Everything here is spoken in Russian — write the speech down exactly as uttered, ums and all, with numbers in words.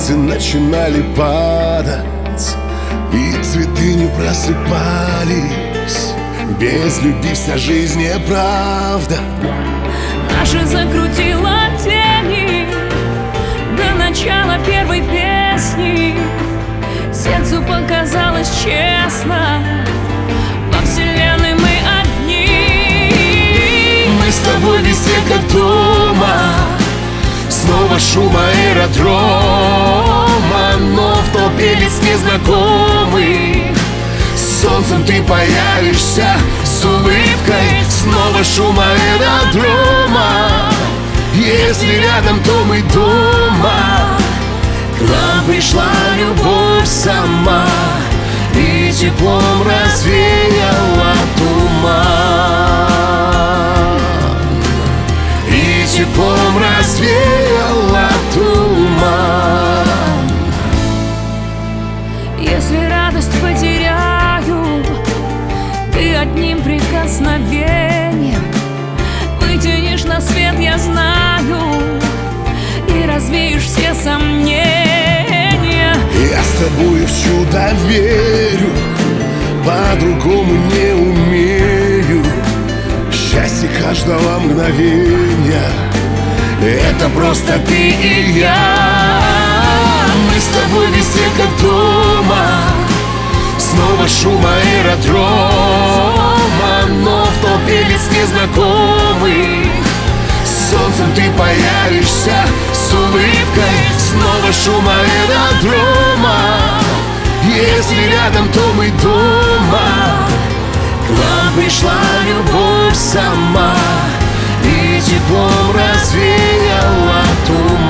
Звезды начинали падать, и цветы не просыпались. Без любви вся жизнь неправда. Наша закрутила тени до начала первой песни. Сердцу показалось честно, во вселенной мы одни. Мы с тобой везде как дома, снова шум аэродрома, но в толпе лиц незнакомых солнцем ты появишься с улыбкой. Снова шум аэродрома. Если рядом, то мы дома. К нам пришла любовь сама и теплом развеяла туман. И теплом развеяла туман. Если радость потеряю, ты одним прикосновением вытянешь на свет, я знаю, и развеешь все сомнения. Я с тобой в чудо верю, по-другому не умею. Счастье каждого мгновения — это просто ты и я. Мы с тобой везде как дома, снова шум аэродрома, но в толпе лиц незнакомых солнцем ты появишься с улыбкой. Снова шум аэродрома. Если рядом, то мы дома. К нам пришла любовь сама и теплом развеяла туман.